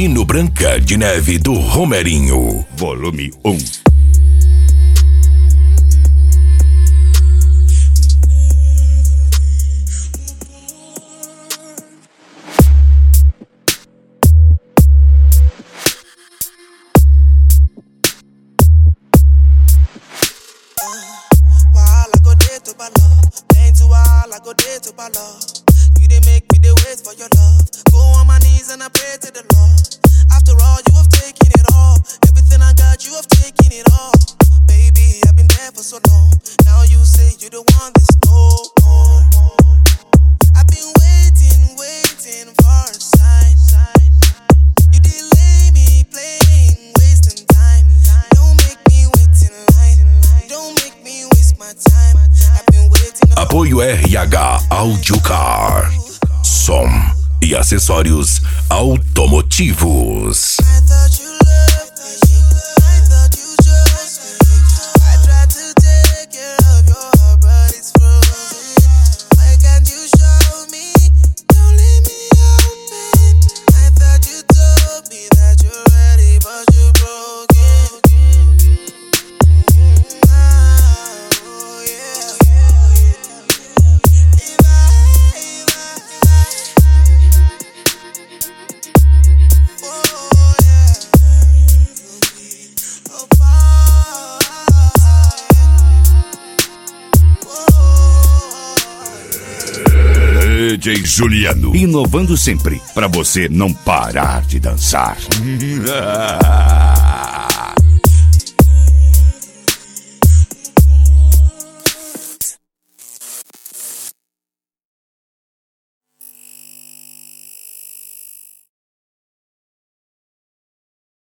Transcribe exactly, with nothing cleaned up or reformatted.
Vitorino Branca de Neve do Romerinho. Volume um. You didn't make me the wait for your love. Go on my knees and I pray to the Lord. After all, you have taken it all. Everything I got, you have taken it all. Baby, I've been there for so long. Now you say you don't want this no more. I've been waiting, waiting for a sign. You delay me playing, wasting time. Don't make me wait in line. Don't make me waste my time. I've been waiting. Apoio R H Audiocar. Som e acessórios automotivos. D J Juliano, inovando sempre, pra você não parar de dançar.